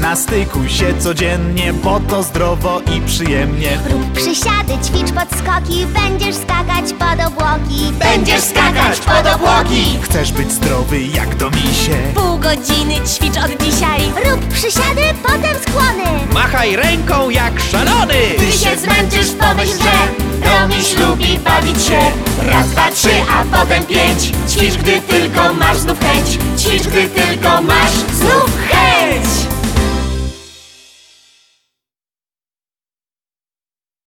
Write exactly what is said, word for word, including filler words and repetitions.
gimnastykuj się codziennie, bo to zdrowo i przyjemnie. Rób przysiady, ćwicz podskoki, będziesz skakać pod obłoki. Będziesz skakać pod obłoki. Chcesz być zdrowy jak do misie? Pół godziny ćwicz od dzisiaj. Rób przysiady, potem skłony. Machaj ręką jak szalony. Gdy się zmęczysz, pomyśl, że Domiś lubi bawić się. Raz, dwa, trzy, a potem pięć. Ćwicz, gdy tylko masz znów chęć. Ćwicz, gdy tylko masz znów